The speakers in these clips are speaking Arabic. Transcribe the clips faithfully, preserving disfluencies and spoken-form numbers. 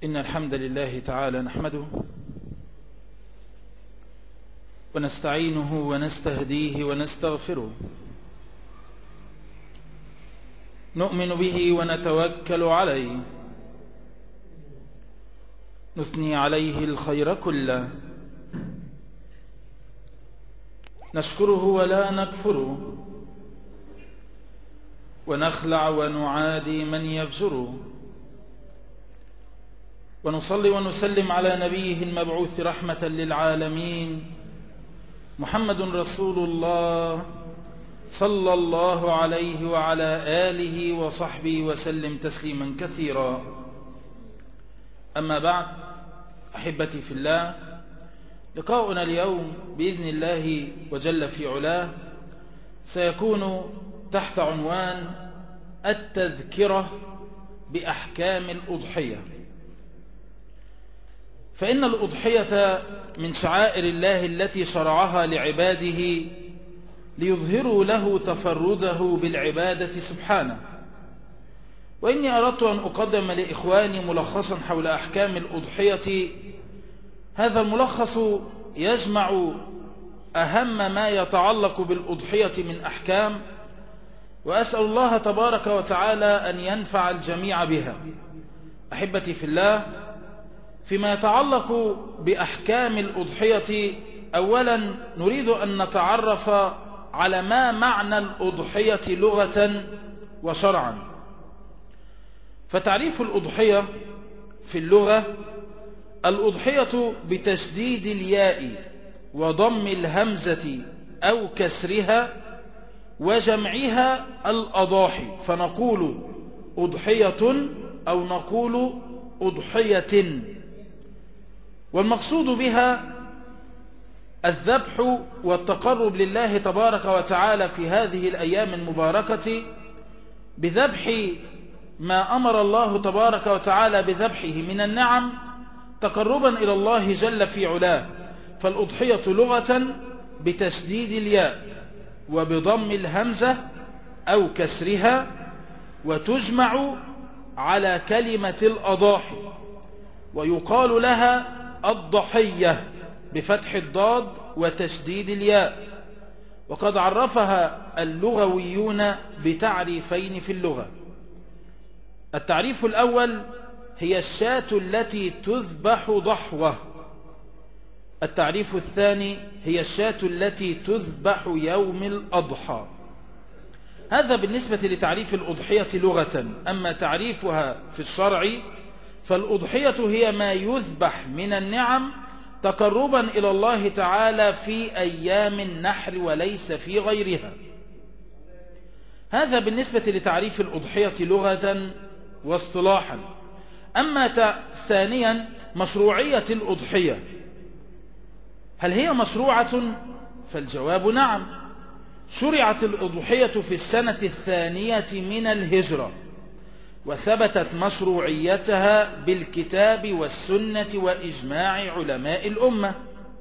إن الحمد لله تعالى نحمده ونستعينه ونستهديه ونستغفره، نؤمن به ونتوكل عليه، نثني عليه الخير كله، نشكره ولا نكفره، ونخلع ونعادي من يفجره، ونصلي ونسلم على نبيه المبعوث رحمة للعالمين محمد رسول الله صلى الله عليه وعلى آله وصحبه وسلم تسليما كثيرا. أما بعد، أحبتي في الله، لقاؤنا اليوم بإذن الله وجل في علاه سيكون تحت عنوان التذكرة بأحكام الأضحية. فإن الأضحية من شعائر الله التي شرعها لعباده ليظهروا له تفرده بالعبادة سبحانه. وإني أردت أن أقدم لإخواني ملخصا حول أحكام الأضحية. هذا الملخص يجمع أهم ما يتعلق بالأضحية من أحكام، وأسأل الله تبارك وتعالى أن ينفع الجميع بها. أحبتي في الله، فيما يتعلق بأحكام الأضحية، أولا نريد أن نتعرف على ما معنى الأضحية لغة وشرعا. فتعريف الأضحية في اللغة: الأضحية بتشديد الياء وضم الهمزة أو كسرها وجمعها الأضاحي، فنقول أضحية أو نقول أضحية. والمقصود بها الذبح والتقرب لله تبارك وتعالى في هذه الأيام المباركة بذبح ما أمر الله تبارك وتعالى بذبحه من النعم تقربا إلى الله جل في علاه. فالأضحية لغة بتشديد الياء وبضم الهمزة أو كسرها، وتجمع على كلمة الأضاحي، ويقال لها الضحية بفتح الضاد وتشديد الياء. وقد عرفها اللغويون بتعريفين في اللغة. التعريف الأول: هي الشاة التي تذبح ضحوة. التعريف الثاني: هي الشاة التي تذبح يوم الأضحى. هذا بالنسبة لتعريف الأضحية لغة. أما تعريفها في الشرع، فالأضحية هي ما يذبح من النعم تقربا إلى الله تعالى في أيام النحر وليس في غيرها. هذا بالنسبة لتعريف الأضحية لغة واصطلاحا. أما ثانيا، مشروعية الأضحية، هل هي مشروعة؟ فالجواب نعم. شرعت الأضحية في السنة الثانية من الهجرة، وثبتت مشروعيتها بالكتاب والسنة وإجماع علماء الأمة.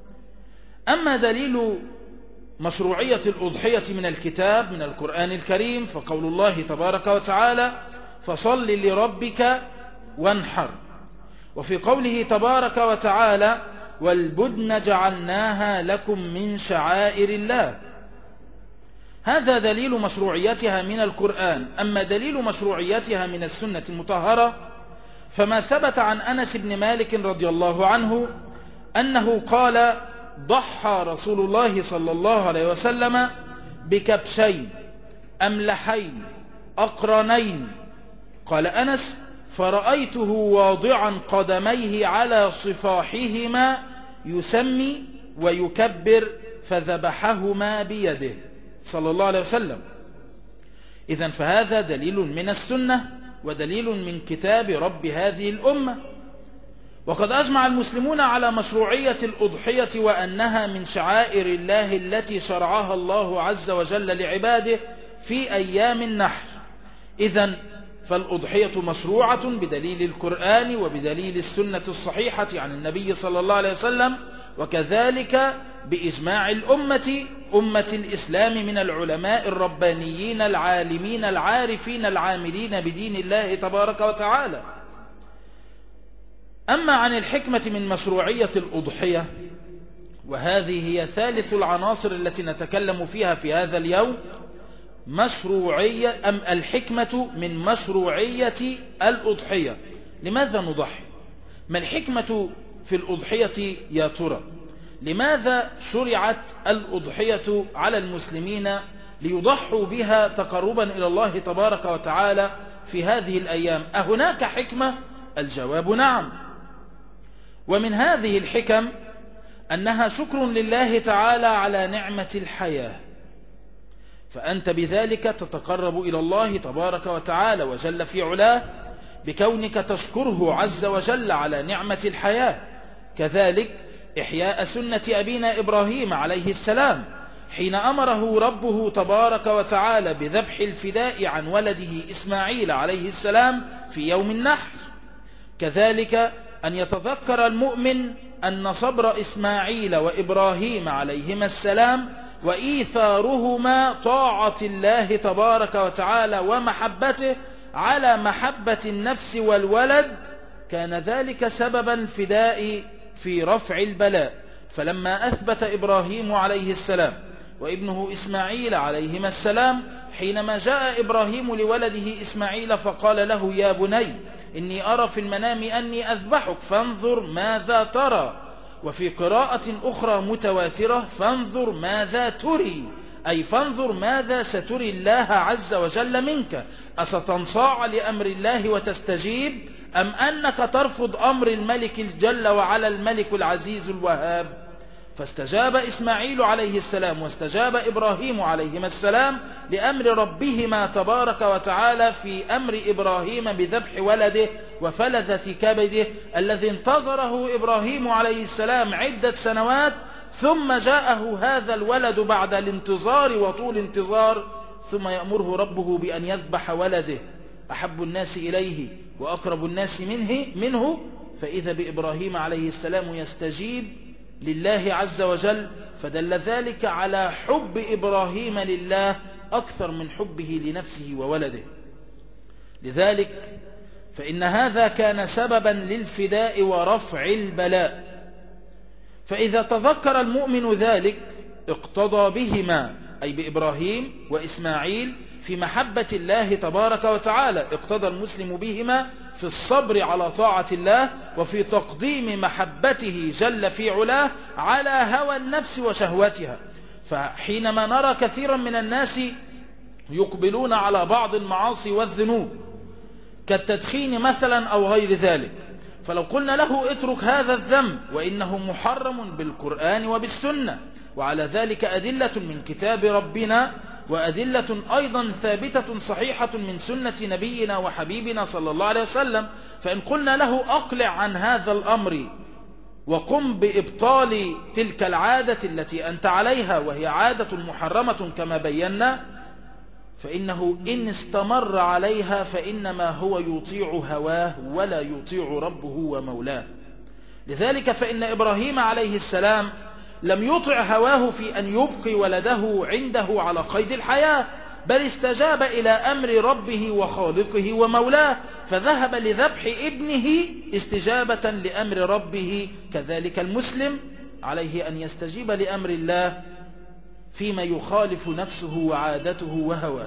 أما دليل مشروعية الأضحية من الكتاب من القرآن الكريم فقول الله تبارك وتعالى: فصل لربك وانحر. وفي قوله تبارك وتعالى: والبدن جعلناها لكم من شعائر الله. هذا دليل مشروعيتها من القرآن. أما دليل مشروعيتها من السنة المطهرة فما ثبت عن أنس بن مالك رضي الله عنه أنه قال: ضحى رسول الله صلى الله عليه وسلم بكبشين أملحين أقرنين. قال أنس: فرأيته واضعا قدميه على صفاحهما يسمي ويكبر فذبحهما بيده صلى الله عليه وسلم. إذن فهذا دليل من السنة ودليل من كتاب رب هذه الأمة. وقد أجمع المسلمون على مشروعية الأضحية وأنها من شعائر الله التي شرعها الله عز وجل لعباده في أيام النحر. إذن فالأضحية مشروعة بدليل القرآن وبدليل السنة الصحيحة عن النبي صلى الله عليه وسلم، وكذلك بإجماع الأمة أمة الإسلام من العلماء الربانيين العالمين العارفين العاملين بدين الله تبارك وتعالى. أما عن الحكمة من مشروعية الأضحية، وهذه هي ثالث العناصر التي نتكلم فيها في هذا اليوم، مشروعية أم الحكمة من مشروعية الأضحية. لماذا نضحي؟ ما الحكمة في الأضحية يا ترى؟ لماذا شرعت الأضحية على المسلمين ليضحوا بها تقربا إلى الله تبارك وتعالى في هذه الأيام؟ أهناك حكمة؟ الجواب نعم. ومن هذه الحكم أنها شكر لله تعالى على نعمة الحياة، فأنت بذلك تتقرب إلى الله تبارك وتعالى وجل في علاه بكونك تشكره عز وجل على نعمة الحياة. كذلك إحياء سنة أبينا إبراهيم عليه السلام حين أمره ربه تبارك وتعالى بذبح الفداء عن ولده إسماعيل عليه السلام في يوم النحر. كذلك أن يتذكر المؤمن أن صبر إسماعيل وإبراهيم عليهما السلام وإيثارهما طاعة الله تبارك وتعالى ومحبته على محبة النفس والولد كان ذلك سببا الفداء في رفع البلاء. فلما أثبت إبراهيم عليه السلام وابنه إسماعيل عليهما السلام، حينما جاء إبراهيم لولده إسماعيل فقال له: يا بني إني أرى في المنام أني أذبحك فانظر ماذا ترى. وفي قراءة أخرى متواترة: فانظر ماذا تري، أي فانظر ماذا ستري الله عز وجل منك، أستنصاع لأمر الله وتستجيب أم أنك ترفض أمر الملك الجل وعلا الملك العزيز الوهاب؟ فاستجاب إسماعيل عليه السلام واستجاب إبراهيم عليهما السلام لأمر ربهما تبارك وتعالى في أمر إبراهيم بذبح ولده وفلذة كبده الذي انتظره إبراهيم عليه السلام عدة سنوات، ثم جاءه هذا الولد بعد الانتظار وطول انتظار، ثم يأمره ربه بأن يذبح ولده أحب الناس إليه وأقرب الناس منه, منه فإذا بإبراهيم عليه السلام يستجيب لله عز وجل، فدل ذلك على حب إبراهيم لله أكثر من حبه لنفسه وولده. لذلك فإن هذا كان سببا للفداء ورفع البلاء. فإذا تذكر المؤمن ذلك اقتضى بهما، أي بإبراهيم وإسماعيل، في محبة الله تبارك وتعالى، اقتضى المسلم بهما في الصبر على طاعة الله وفي تقديم محبته جل في علاه على هوى النفس وشهوتها. فحينما نرى كثيرا من الناس يقبلون على بعض المعاصي والذنوب كالتدخين مثلا أو غير ذلك، فلو قلنا له اترك هذا الذنب وإنه محرم بالقرآن وبالسنة، وعلى ذلك أدلة من كتاب ربنا وأدلة أيضا ثابتة صحيحة من سنة نبينا وحبيبنا صلى الله عليه وسلم، فإن قلنا له أقلع عن هذا الأمر وقم بإبطال تلك العادة التي أنت عليها وهي عادة محرمة كما بينا، فإنه إن استمر عليها فإنما هو يطيع هواه ولا يطيع ربه ومولاه. لذلك فإن إبراهيم عليه السلام لم يطع هواه في أن يبقي ولده عنده على قيد الحياة، بل استجاب إلى أمر ربه وخالقه ومولاه، فذهب لذبح ابنه استجابة لأمر ربه. كذلك المسلم عليه أن يستجيب لأمر الله فيما يخالف نفسه وعادته وهواه.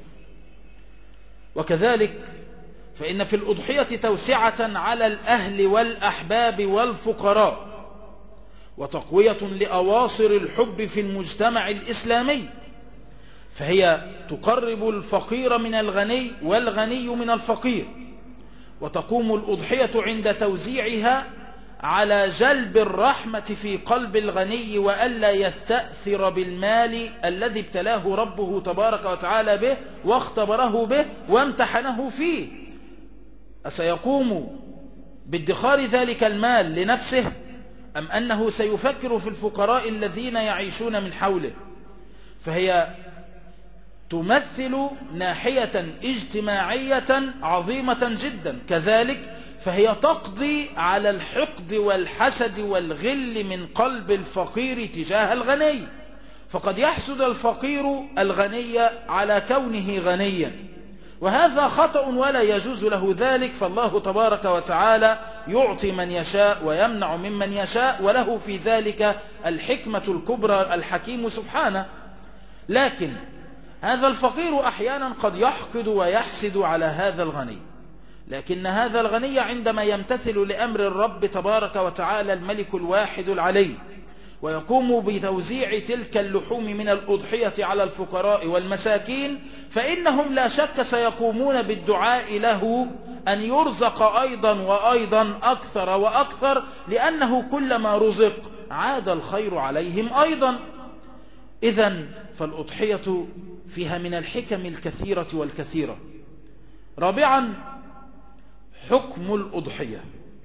وكذلك فإن في الأضحية توسعة على الأهل والأحباب والفقراء، وتقوية لأواصر الحب في المجتمع الإسلامي، فهي تقرب الفقير من الغني والغني من الفقير. وتقوم الأضحية عند توزيعها على جلب الرحمة في قلب الغني وألا يستأثر بالمال الذي ابتلاه ربه تبارك وتعالى به واختبره به وامتحنه فيه. أسيقوم بادخار ذلك المال لنفسه أم أنه سيفكر في الفقراء الذين يعيشون من حوله؟ فهي تمثل ناحية اجتماعية عظيمة جدا. كذلك فهي تقضي على الحقد والحسد والغل من قلب الفقير تجاه الغني، فقد يحسد الفقير الغني على كونه غنيا، وهذا خطأ ولا يجوز له ذلك. فالله تبارك وتعالى يعطي من يشاء ويمنع ممن يشاء، وله في ذلك الحكمة الكبرى الحكيم سبحانه. لكن هذا الفقير أحيانا قد يحقد ويحسد على هذا الغني، لكن هذا الغني عندما يمتثل لأمر الرب تبارك وتعالى الملك الواحد العلي ويقوم بتوزيع تلك اللحوم من الأضحية على الفقراء والمساكين، فإنهم لا شك سيقومون بالدعاء له أن يرزق أيضا وأيضا أكثر وأكثر، لأنه كلما رزق عاد الخير عليهم أيضا. إذن فالأضحية فيها من الحكم الكثيرة والكثيرة. رابعا، حكم الأضحية،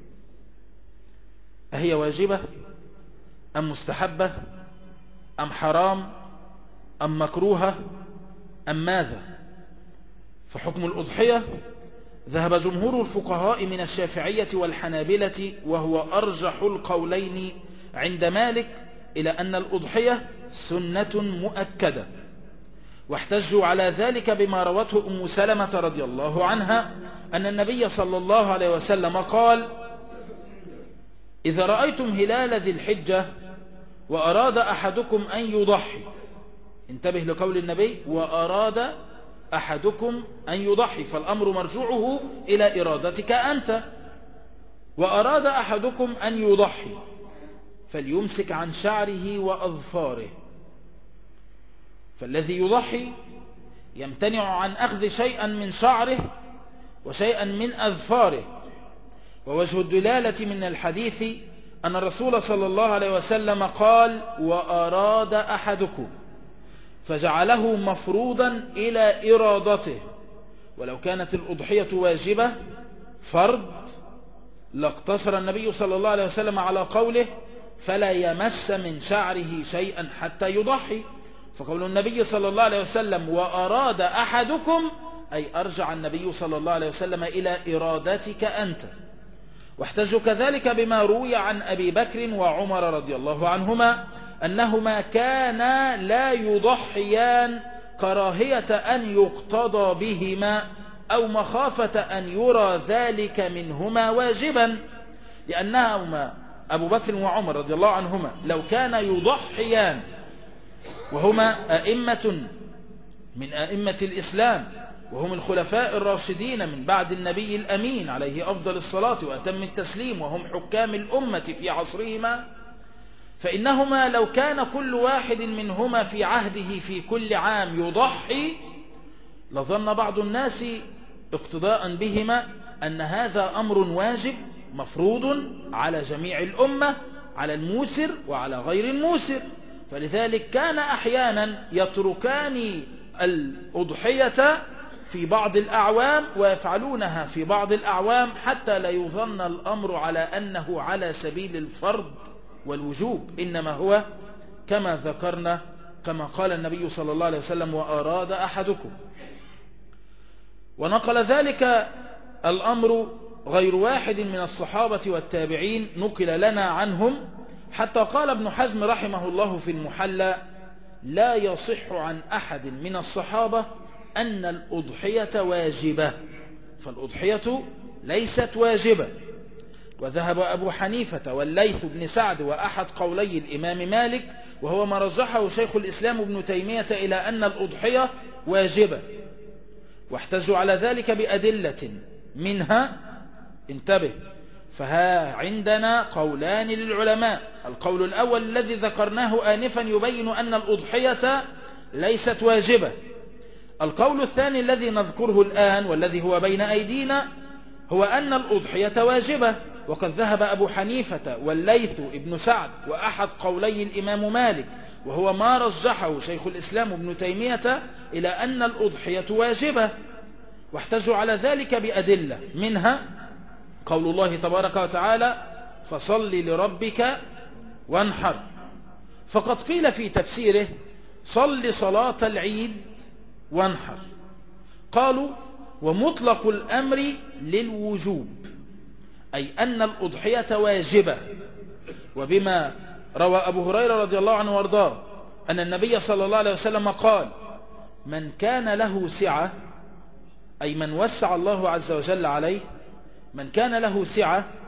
أهي واجبة أم مستحبة أم حرام أم مكروهة أم ماذا؟ فحكم الأضحية ذهب جمهور الفقهاء من الشافعية والحنابلة، وهو أرجح القولين عند مالك، إلى أن الأضحية سنة مؤكدة، واحتجوا على ذلك بما روته أم سلمة رضي الله عنها أن النبي صلى الله عليه وسلم قال: إذا رأيتم هلال ذي الحجة وأراد أحدكم أن يضحي، انتبه لقول النبي: وأراد أحدكم أن يضحي، فالأمر مرجوعه إلى إرادتك أنت. وأراد أحدكم أن يضحي فليمسك عن شعره وأظفاره، فالذي يضحي يمتنع عن أخذ شيئا من شعره وشيئا من أظفاره. ووجه الدلالة من الحديث أن الرسول صلى الله عليه وسلم قال: وأراد أحدكم، فجعله مفروضا إلى إرادته. ولو كانت الأضحية واجبة فرض لاقتصر النبي صلى الله عليه وسلم على قوله: فلا يمس من شعره شيئا حتى يضحي. فقول النبي صلى الله عليه وسلم: وأراد أحدكم، أي أرجع النبي صلى الله عليه وسلم إلى إرادتك أنت. واحتجوا كذلك بما روي عن أبي بكر وعمر رضي الله عنهما أنهما كانا لا يضحيان كراهية أن يقتضى بهما أو مخافة أن يرى ذلك منهما واجبا، لأنهما أبو بكر وعمر رضي الله عنهما لو كان يضحيان وهما أئمة من أئمة الإسلام، وهم الخلفاء الراشدين من بعد النبي الأمين عليه أفضل الصلاة وأتم التسليم، وهم حكام الأمة في عصرهما، فإنهما لو كان كل واحد منهما في عهده في كل عام يضحي لظن بعض الناس اقتداء بهما أن هذا أمر واجب مفروض على جميع الأمة، على الموسر وعلى غير الموسر. فلذلك كان أحيانا يتركان الأضحية في بعض الأعوام ويفعلونها في بعض الأعوام، حتى لا يظن الأمر على أنه على سبيل الفرض والوجوب، إنما هو كما ذكرنا كما قال النبي صلى الله عليه وسلم: وأراد أحدكم. ونقل ذلك الأمر غير واحد من الصحابة والتابعين، نقل لنا عنهم، حتى قال ابن حزم رحمه الله في المحلى: لا يصح عن أحد من الصحابة أن الأضحية واجبة، فالأضحية ليست واجبة. وذهب أبو حنيفة والليث بن سعد وأحد قولي الإمام مالك، وهو ما رجحه شيخ الإسلام ابن تيمية، إلى أن الأضحية واجبة، واحتجوا على ذلك بأدلة منها، انتبه، فها عندنا قولان للعلماء. القول الأول الذي ذكرناه آنفا يبين أن الأضحية ليست واجبة. القول الثاني الذي نذكره الآن والذي هو بين أيدينا هو أن الأضحية واجبة. وقد ذهب أبو حنيفة والليث ابن سعد وأحد قولي الإمام مالك، وهو ما رجحه شيخ الإسلام ابن تيمية، إلى أن الأضحية واجبة، واحتجوا على ذلك بأدلة منها قول الله تبارك وتعالى: فصل لربك وانحر. فقد قيل في تفسيره: صل صلاة العيد وانحر. قالوا: ومطلق الأمر للوجوب، أي أن الأضحية واجبة. وبما روى أبو هريرة رضي الله عنه وارضاه أن النبي صلى الله عليه وسلم قال: من كان له سعة، أي من وسع الله عز وجل عليه، من كان له سعة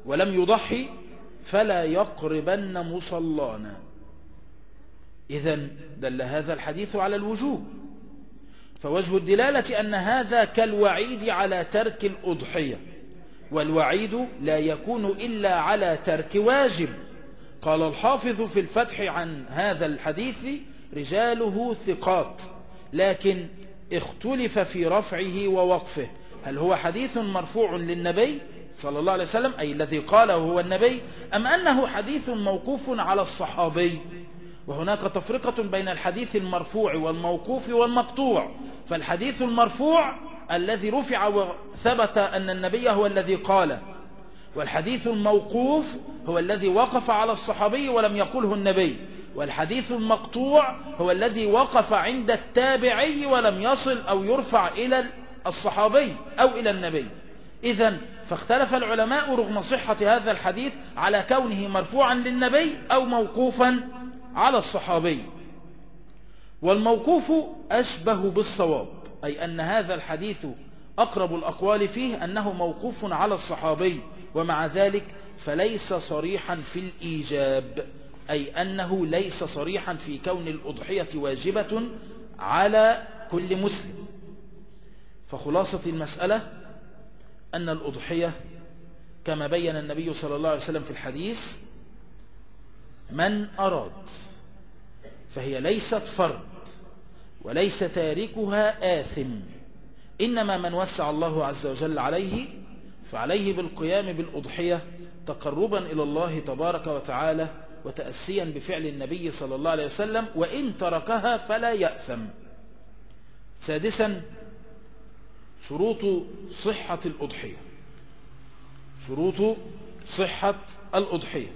ولم يضحي فلا يقربن مصلانا. إذن دل هذا الحديث على الوجوب، فوجه الدلالة أن هذا كالوعيد على ترك الأضحية، والوعيد لا يكون إلا على ترك واجب. قال الحافظ في الفتح عن هذا الحديث: رجاله ثقات، لكن اختلف في رفعه ووقفه، هل هو حديث مرفوع للنبي صلى الله عليه وسلم أي الذي قاله هو النبي، أم أنه حديث موقوف على الصحابي؟ وهناك تفرقة بين الحديث المرفوع والموقوف والمقطوع. فالحديث المرفوع الذي رفع وثبت أن النبي هو الذي قاله، والحديث الموقوف هو الذي وقف على الصحابي ولم يقله النبي، والحديث المقطوع هو الذي وقف عند التابعي ولم يصل أو يرفع إلى الصحابي أو إلى النبي. إذن فاختلف العلماء رغم صحة هذا الحديث على كونه مرفوعا للنبي أو موقوفا على الصحابي. والموقوف أشبه بالصواب، أي أن هذا الحديث أقرب الأقوال فيه أنه موقوف على الصحابي، ومع ذلك فليس صريحا في الإيجاب، أي أنه ليس صريحا في كون الأضحية واجبة على كل مسلم. فخلاصة المسألة أن الأضحية كما بين النبي صلى الله عليه وسلم في الحديث من أراد، فهي ليست فرض وليس تاركها آثم، إنما من وسع الله عز وجل عليه فعليه بالقيام بالأضحية تقربا إلى الله تبارك وتعالى وتأسيا بفعل النبي صلى الله عليه وسلم، وإن تركها فلا يأثم. سادسا شروط صحة الأضحية. شروط صحة الأضحية: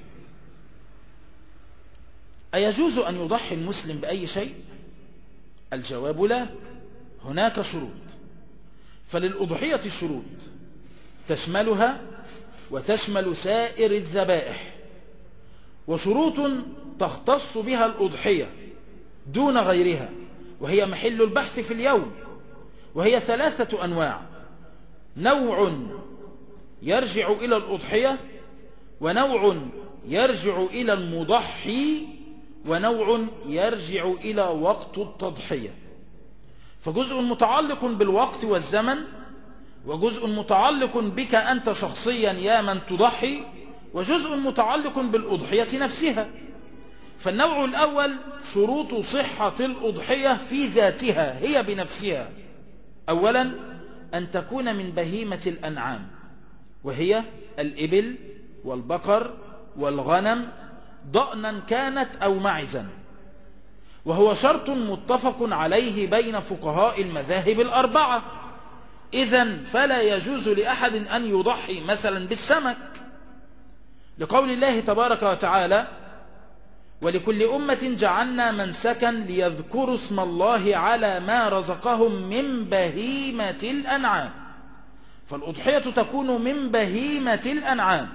أيجوز أن يضحي المسلم بأي شيء؟ الجواب لا، هناك شروط. فللأضحية شروط تشملها وتشمل سائر الذبائح، وشروط تختص بها الأضحية دون غيرها، وهي محل البحث في اليوم، وهي ثلاثة أنواع: نوع يرجع إلى الأضحية، ونوع يرجع إلى المضحي، ونوع يرجع إلى وقت التضحية. فجزء متعلق بالوقت والزمن، وجزء متعلق بك أنت شخصيا يا من تضحي، وجزء متعلق بالأضحية نفسها. فالنوع الأول شروط صحة الأضحية في ذاتها هي بنفسها: أولا أن تكون من بهيمة الأنعام، وهي الإبل والبقر والغنم ضأنا كانت أو معزا، وهو شرط متفق عليه بين فقهاء المذاهب الأربعة. إذن فلا يجوز لأحد أن يضحي مثلا بالسمك، لقول الله تبارك وتعالى: ولكل أمة جعلنا منسكا ليذكروا اسم الله على ما رزقهم من بهيمة الأنعام. فالأضحية تكون من بهيمة الأنعام،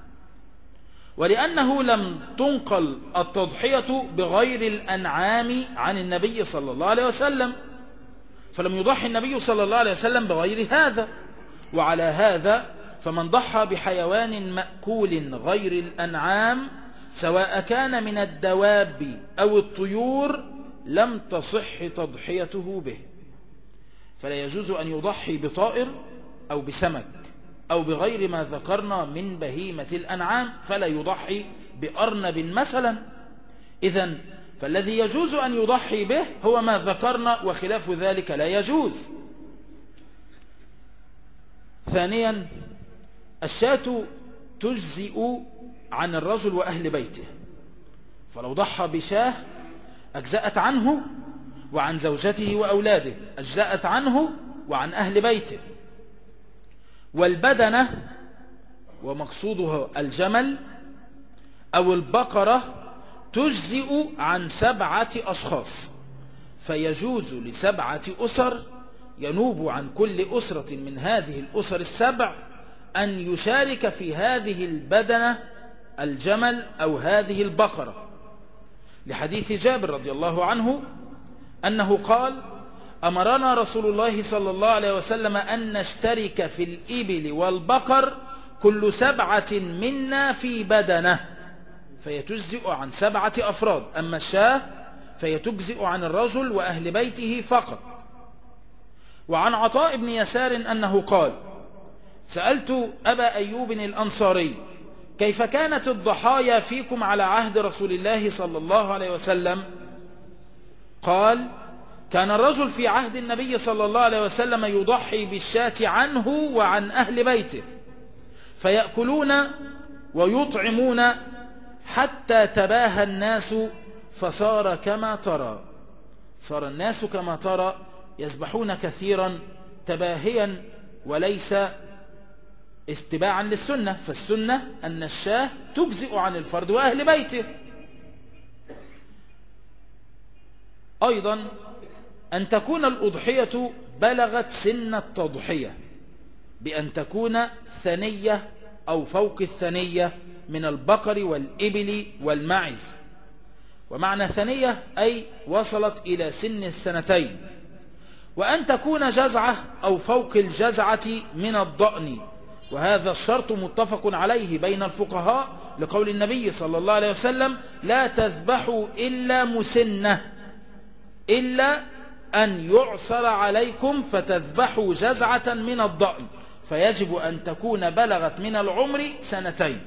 ولأنه لم تنقل التضحية بغير الأنعام عن النبي صلى الله عليه وسلم، فلم يضحي النبي صلى الله عليه وسلم بغير هذا. وعلى هذا فمن ضحى بحيوان مأكول غير الأنعام سواء كان من الدواب أو الطيور لم تصح تضحيته به. فلا يجوز أن يضحي بطائر أو بسمك أو بغير ما ذكرنا من بهيمة الأنعام، فلا يضحي بأرنب مثلا. إذن فالذي يجوز أن يضحي به هو ما ذكرنا، وخلاف ذلك لا يجوز. ثانيا الشاة تجزئ عن الرجل وأهل بيته، فلو ضحى بشاه أجزأت عنه وعن زوجته وأولاده، أجزأت عنه وعن أهل بيته. والبدنة ومقصودها الجمل أو البقرة تجزئ عن سبعة أشخاص، فيجوز لسبعة أسر ينوب عن كل أسرة من هذه الأسر السبع أن يشارك في هذه البدنة الجمل أو هذه البقرة، لحديث جابر رضي الله عنه أنه قال: أمرنا رسول الله صلى الله عليه وسلم أن نشترك في الإبل والبقر كل سبعة منا في بدنه، فهي تجزئ عن سبعة أفراد. أما الشاة فهي تجزئ عن الرجل وأهل بيته فقط. وعن عطاء بن يسار أنه قال: سألت أبا أيوب الأنصاري: كيف كانت الضحايا فيكم على عهد رسول الله صلى الله عليه وسلم؟ قال: كان الرجل في عهد النبي صلى الله عليه وسلم يضحي بالشاة عنه وعن أهل بيته، فيأكلون ويطعمون حتى تباهى الناس، فصار كما ترى. صار الناس كما ترى يذبحون كثيرا تباهيا وليس اتباعا للسنة، فالسنة أن الشاة تجزئ عن الفرد وأهل بيته. أيضا أن تكون الأضحية بلغت سن التضحية، بأن تكون ثنية أو فوق الثنية من البقر والإبل والمعز. ومعنى ثنية أي وصلت إلى سن السنتين. وأن تكون جزعة أو فوق الجزعة من الضأن، وهذا الشرط متفق عليه بين الفقهاء لقول النبي صلى الله عليه وسلم: لا تذبحوا إلا مسنة، إلا أن يعصر عليكم فتذبحوا جزعة من الضأن، فيجب أن تكون بلغت من العمر سنتين.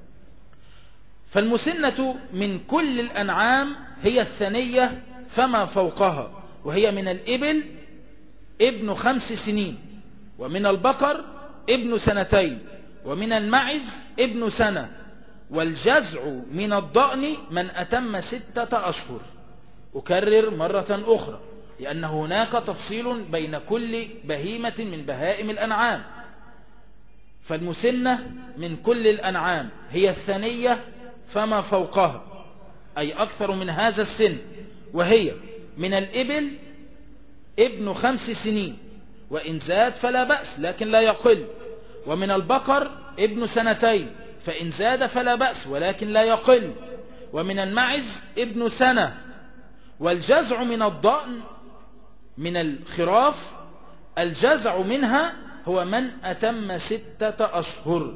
فالمسنة من كل الأنعام هي الثنية فما فوقها، وهي من الإبل ابن خمس سنين، ومن البقر ابن سنتين، ومن المعز ابن سنة، والجزع من الضأن من أتم ستة أشهر. أكرر مرة أخرى لأن هناك تفصيل بين كل بهيمة من بهائم الأنعام. فالمسنة من كل الأنعام هي الثنية فما فوقها، أي أكثر من هذا السن، وهي من الإبل ابن خمس سنين، وإن زاد فلا بأس لكن لا يقل، ومن البقر ابن سنتين، فإن زاد فلا بأس ولكن لا يقل، ومن المعز ابن سنة. والجزع من الضأن من الخراف الجزع منها هو من أتم ستة أشهر.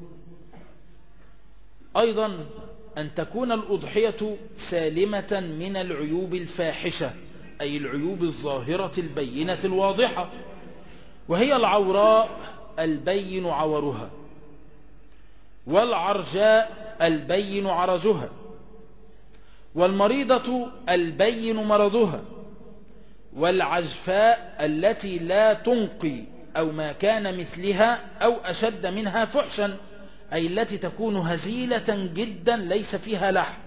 أيضا أن تكون الأضحية سالمة من العيوب الفاحشة، أي العيوب الظاهرة البينة الواضحة، وهي العوراء البين عورها، والعرجاء البين عرجها، والمريضة البين مرضها، والعجفاء التي لا تنقي أو ما كان مثلها أو أشد منها فحشا، أي التي تكون هزيلة جدا ليس فيها لحم.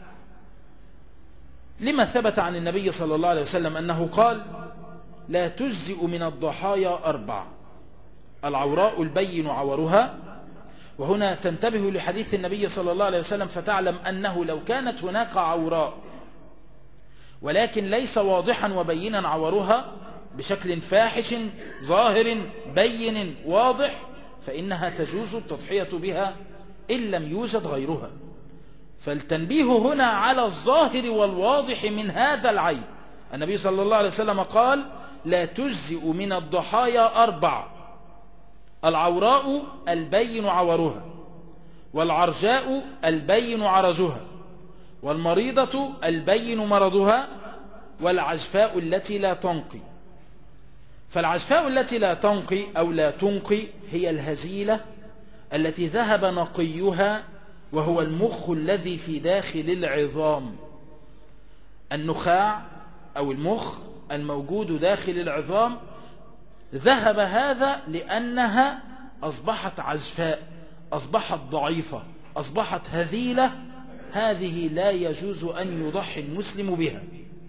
لما ثبت عن النبي صلى الله عليه وسلم أنه قال: لا تجزئ من الضحايا أربع: العوراء البين عورها. وهنا تنتبه لحديث النبي صلى الله عليه وسلم فتعلم أنه لو كانت هناك عوراء ولكن ليس واضحا وبينا عورها بشكل فاحش ظاهر بين واضح، فإنها تجوز التضحية بها إن لم يوجد غيرها. فالتنبيه هنا على الظاهر والواضح من هذا العيب. النبي صلى الله عليه وسلم قال: لا تجزئ من الضحايا أربع: العوراء البين عورها، والعرجاء البين عرجها، والمريضة البين مرضها، والعجفاء التي لا تنقي. فالعجفاء التي لا تنقي أو لا تنقي هي الهزيلة التي ذهب نقيها، وهو المخ الذي في داخل العظام. النخاع أو المخ الموجود داخل العظام ذهب هذا لأنها أصبحت عجفاء، أصبحت ضعيفة، أصبحت هزيلة. هذه لا يجوز أن يضحي المسلم بها.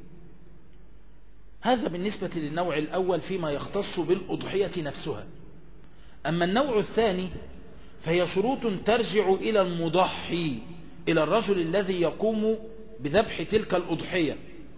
هذا بالنسبة للنوع الأول فيما يختص بالأضحية نفسها. أما النوع الثاني فهي شروط ترجع إلى المضحي، إلى الرجل الذي يقوم بذبح تلك الأضحية.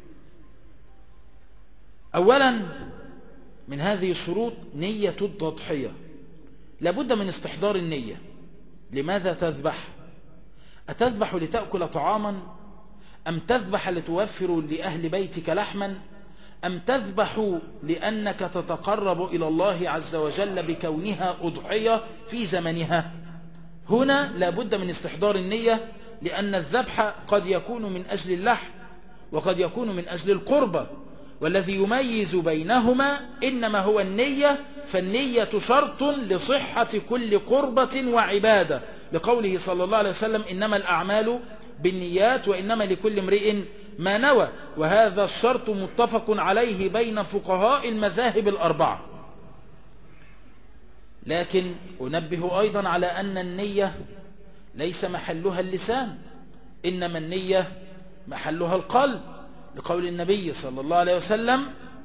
أولا من هذه الشروط نية التضحية، لابد من استحضار النية. لماذا تذبح؟ أتذبح لتأكل طعاما، أم تذبح لتوفر لأهل بيتك لحما، أم تذبح لأنك تتقرب إلى الله عز وجل بكونها أضحية في زمنها؟ هنا لابد من استحضار النية، لأن الذبح قد يكون من أجل اللحم وقد يكون من أجل القربة، والذي يميز بينهما إنما هو النية، فالنية شرط لصحة كل قربة وعبادة، لقوله صلى الله عليه وسلم إنما الأعمال بالنيات وإنما لكل امرئ ما نوى، وهذا الشرط متفق عليه بين فقهاء المذاهب الأربعة. لكن أنبه أيضا على أن النية ليس محلها اللسان، إنما النية محلها القلب، لقول النبي صلى الله عليه وسلم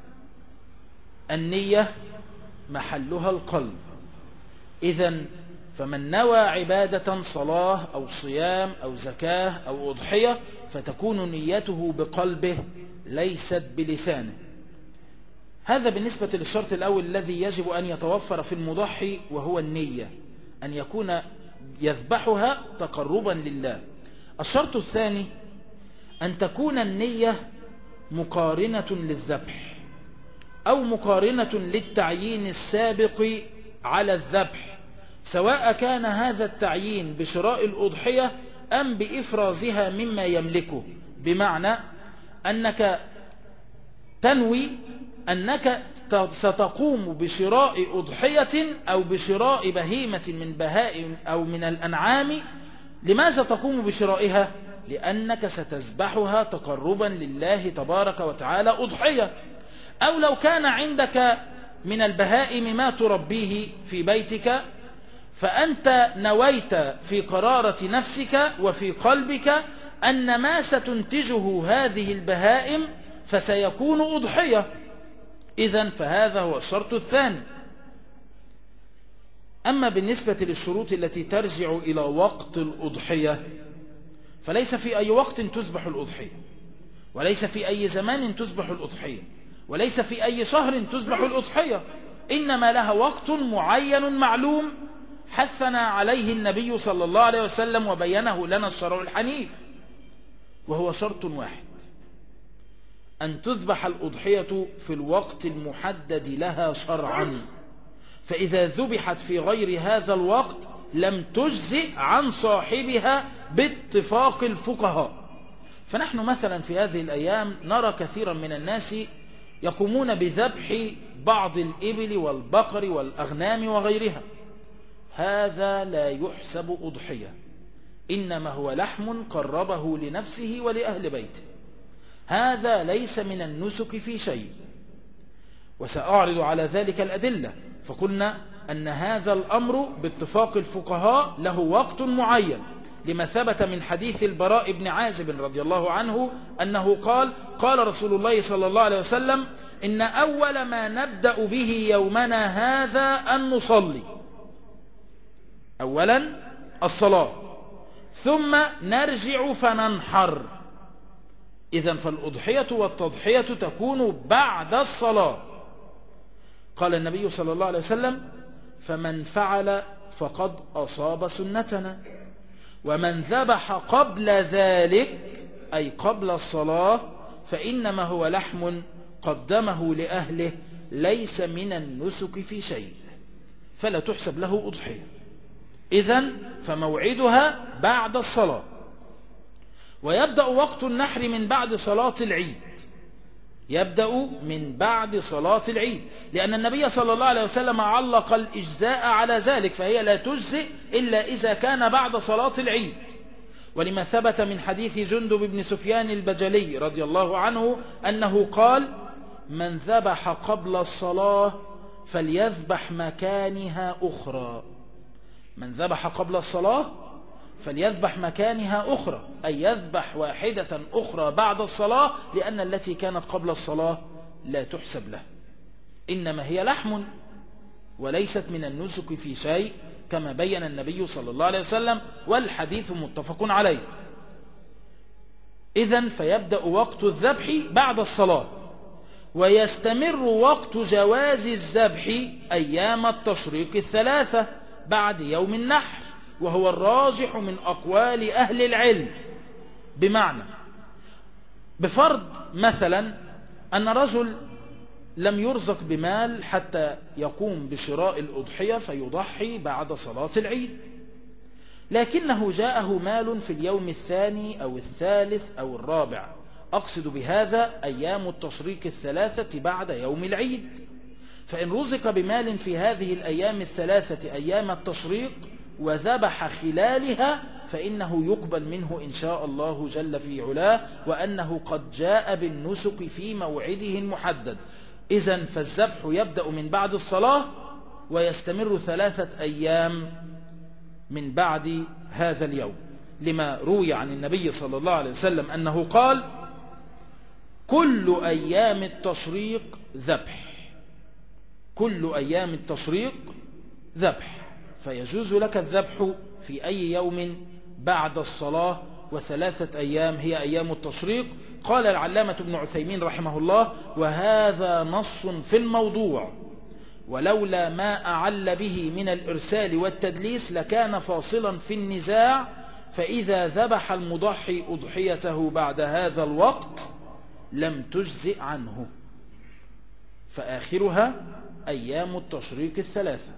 النية محلها القلب. إذن فمن نوى عبادة صلاة أو صيام أو زكاة أو أضحية فتكون نيته بقلبه ليست بلسانه. هذا بالنسبة للشرط الأول الذي يجب أن يتوفر في المضحي، وهو النية، أن يكون يذبحها تقربا لله. الشرط الثاني أن تكون النية مقارنة للذبح أو مقارنة للتعيين السابق على الذبح، سواء كان هذا التعيين بشراء الأضحية أم بإفرازها مما يملكه، بمعنى أنك تنوي أنك ستقوم بشراء أضحية أو بشراء بهيمة من بهائم أو من الأنعام. لماذا تقوم بشرائها؟ لأنك ستذبحها تقربا لله تبارك وتعالى أضحية. أو لو كان عندك من البهائم ما تربيه في بيتك، فأنت نويت في قرارة نفسك وفي قلبك أن ما ستنتجه هذه البهائم فسيكون أضحية، إذن فهذا هو الشرط الثاني. أما بالنسبة للشروط التي ترجع إلى وقت الأضحية، فليس في أي وقت تذبح الأضحية، وليس في أي زمان تذبح الأضحية، وليس في أي شهر تذبح الأضحية، إنما لها وقت معين معلوم حثنا عليه النبي صلى الله عليه وسلم وبينه لنا الشرع الحنيف، وهو شرط واحد: أن تذبح الأضحية في الوقت المحدد لها شرعا، فإذا ذبحت في غير هذا الوقت لم تجزئ عن صاحبها باتفاق الفقهاء. فنحن مثلا في هذه الأيام نرى كثيرا من الناس يقومون بذبح بعض الإبل والبقر والأغنام وغيرها، هذا لا يحسب أضحية، إنما هو لحم قربه لنفسه ولأهل بيته، هذا ليس من النسك في شيء، وسأعرض على ذلك الأدلة. فقلنا أن هذا الأمر باتفاق الفقهاء له وقت معين، لما ثبت من حديث البراء بن عازب رضي الله عنه أنه قال: قال رسول الله صلى الله عليه وسلم: إن أول ما نبدأ به يومنا هذا أن نصلي، أولا الصلاة، ثم نرجع فننحر. إذن فالأضحية والتضحية تكون بعد الصلاة. قال النبي صلى الله عليه وسلم: فمن فعل فقد أصاب سنتنا، ومن ذبح قبل ذلك أي قبل الصلاة فإنما هو لحم قدمه لأهله ليس من النسك في شيء، فلا تحسب له أضحية. إذن فموعدها بعد الصلاة. ويبدأ وقت النحر من بعد صلاة العيد، يبدأ من بعد صلاة العيد، لأن النبي صلى الله عليه وسلم علق الإجزاء على ذلك، فهي لا تجزئ إلا إذا كان بعد صلاة العيد. ولما ثبت من حديث جندب بن سفيان البجلي رضي الله عنه أنه قال: من ذبح قبل الصلاة فليذبح مكانها أخرى. من ذبح قبل الصلاة فليذبح مكانها أخرى، أي يذبح واحدة أخرى بعد الصلاة، لأن التي كانت قبل الصلاة لا تحسب له، إنما هي لحم وليست من النسك في شيء، كما بين النبي صلى الله عليه وسلم، والحديث متفق عليه. إذن فيبدأ وقت الذبح بعد الصلاة، ويستمر وقت جواز الذبح أيام التشريق الثلاثة بعد يوم النحر، وهو الراجح من أقوال أهل العلم. بمعنى بفرض مثلا أن رجل لم يرزق بمال حتى يقوم بشراء الأضحية فيضحي بعد صلاة العيد، لكنه جاءه مال في اليوم الثاني أو الثالث أو الرابع، أقصد بهذا أيام التشريق الثلاثة بعد يوم العيد، فإن رزق بمال في هذه الأيام الثلاثة أيام التشريق وذبح خلالها فإنه يقبل منه إن شاء الله جل في علاه، وأنه قد جاء بالنسك في موعده المحدد. إذن فالذبح يبدأ من بعد الصلاة ويستمر ثلاثة أيام من بعد هذا اليوم، لما روي عن النبي صلى الله عليه وسلم أنه قال: كل أيام التشريق ذبح، كل أيام التشريق ذبح، فيجوز لك الذبح في أي يوم بعد الصلاة، وثلاثة أيام هي أيام التشريق. قال العلامة ابن عثيمين رحمه الله: وهذا نص في الموضوع، ولولا ما أعل به من الإرسال والتدليس لكان فاصلا في النزاع، فإذا ذبح المضحي أضحيته بعد هذا الوقت لم تجزئ عنه، فآخرها أيام التشريق الثلاثة.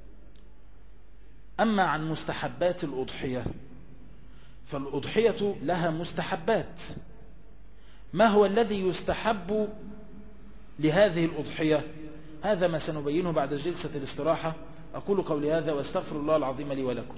أما عن مستحبات الأضحية، فالأضحية لها مستحبات. ما هو الذي يستحب لهذه الأضحية؟ هذا ما سنبينه بعد جلسة الاستراحة. أقول قولي هذا واستغفر الله العظيم لي ولكم.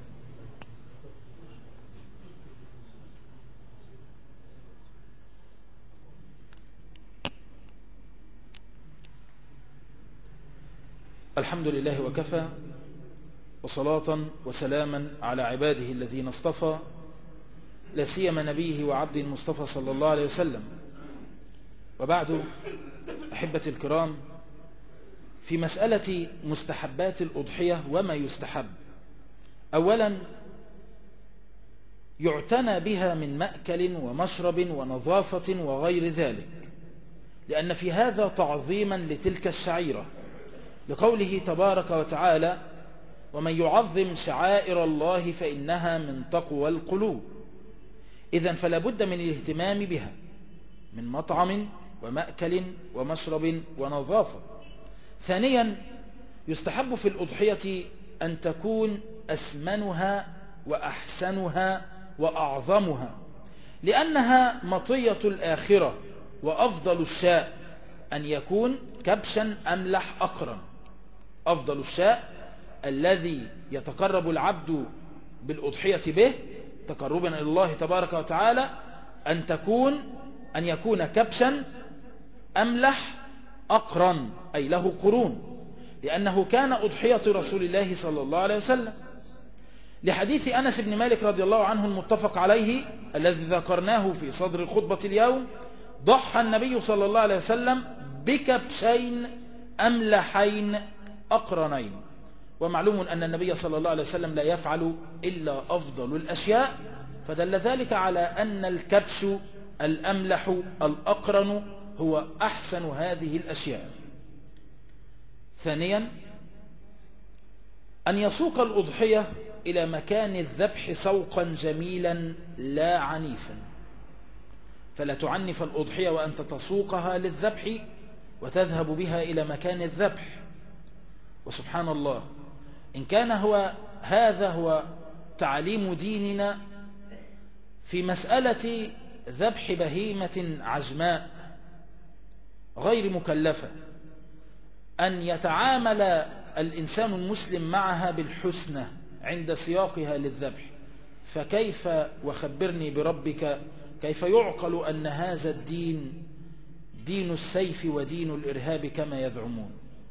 الحمد لله وكفى، وصلاة وسلاما على عباده الذين اصطفى، لا سيما نبيه وعبده المصطفى صلى الله عليه وسلم. وبعد، أحبتي الكرام، في مسألة مستحبات الأضحية وما يستحب، أولا يعتنى بها من مأكل ومشرب ونظافة وغير ذلك، لأن في هذا تعظيما لتلك الشعيرة، لقوله تبارك وتعالى: ومن يعظم شعائر الله فإنها من تقوى القلوب. إذن فلا بد من الاهتمام بها من مطعم ومأكل ومشرب ونظافة. ثانيا يستحب في الأضحية أن تكون أسمنها وأحسنها وأعظمها، لأنها مطية الآخرة، وأفضل الشاء أن يكون كبشا أملح أقرن. أفضل الشاء الذي يتقرب العبد بالأضحية به تقربا إلى الله تبارك وتعالى أن تكون أن يكون كبشا أملح أقرن، أي له قرون، لأنه كان أضحية رسول الله صلى الله عليه وسلم، لحديث أنس بن مالك رضي الله عنه المتفق عليه الذي ذكرناه في صدر خطبة اليوم: ضحى النبي صلى الله عليه وسلم بكبشين أملحين أقرنين. ومعلوم أن النبي صلى الله عليه وسلم لا يفعل إلا أفضل الأشياء، فدل ذلك على أن الكبش الأملح الأقرن هو أحسن هذه الأشياء. ثانيا أن يسوق الأضحية إلى مكان الذبح سوقا جميلا لا عنيفا، فلا تعنف الأضحية وأنت تسوقها للذبح وتذهب بها إلى مكان الذبح. وسبحان الله، إن كان هو هذا هو تعليم ديننا في مسألة ذبح بهيمة عجماء غير مكلفة، أن يتعامل الإنسان المسلم معها بالحسنى عند سياقها للذبح، فكيف وخبرني بربك كيف يعقل أن هذا الدين دين السيف ودين الإرهاب كما يزعمون.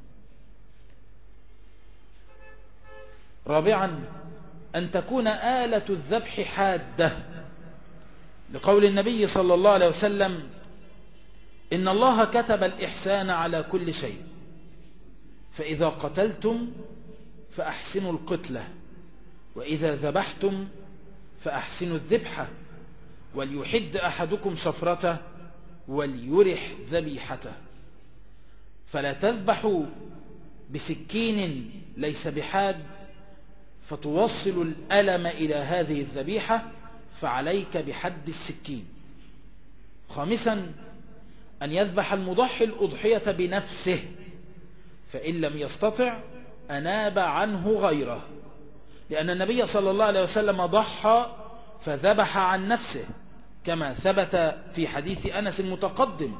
رابعا أن تكون آلة الذبح حادة، لقول النبي صلى الله عليه وسلم: إن الله كتب الإحسان على كل شيء، فإذا قتلتم فأحسنوا القتلة، وإذا ذبحتم فأحسنوا الذبحة، وليحد أحدكم شفرته وليرح ذبيحته. فلا تذبحوا بسكين ليس بحاد فتوصل الألم إلى هذه الذبيحة، فعليك بحد السكين. خامسا أن يذبح المضحي الأضحية بنفسه، فإن لم يستطع أناب عنه غيره، لأن النبي صلى الله عليه وسلم ضحى فذبح عن نفسه كما ثبت في حديث أنس المتقدم.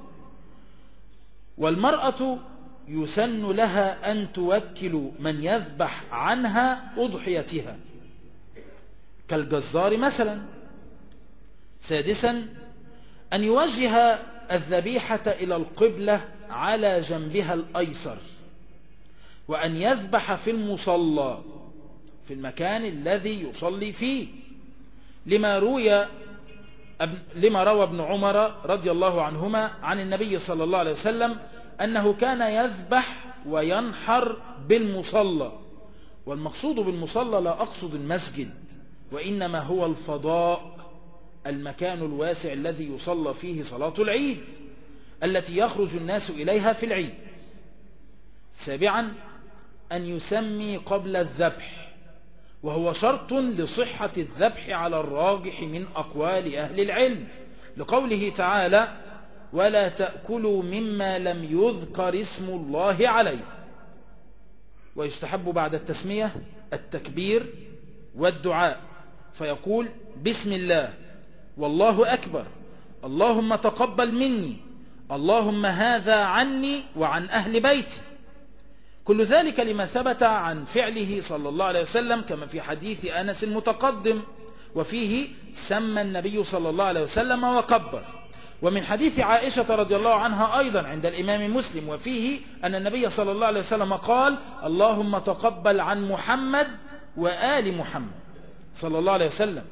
والمرأة يسن لها أن توكل من يذبح عنها أضحيتها كالجزار مثلا. سادسا أن يوجه الذبيحة إلى القبلة على جنبها الأيسر، وأن يذبح في المصلى في المكان الذي يصلي فيه، لما روي لما روى ابن عمر رضي الله عنهما عن النبي صلى الله عليه وسلم أنه كان يذبح وينحر بالمصلى. والمقصود بالمصلى لا أقصد المسجد، وإنما هو الفضاء، المكان الواسع الذي يصلى فيه صلاة العيد التي يخرج الناس إليها في العيد. سابعا أن يسمي قبل الذبح، وهو شرط لصحة الذبح على الراجح من أقوال أهل العلم، لقوله تعالى: ولا تأكلوا مما لم يذكر اسم الله عليه. ويستحب بعد التسمية التكبير والدعاء، فيقول: بسم الله، والله أكبر، اللهم تقبل مني، اللهم هذا عني وعن أهل بيتي. كل ذلك لما ثبت عن فعله صلى الله عليه وسلم كما في حديث أنس المتقدم، وفيه سمى النبي صلى الله عليه وسلم وكبر. ومن حديث عائشة رضي الله عنها أيضا عند الإمام مسلم، وفيه أن النبي صلى الله عليه وسلم قال: اللهم تقبل عن محمد وآل محمد صلى الله عليه وسلم.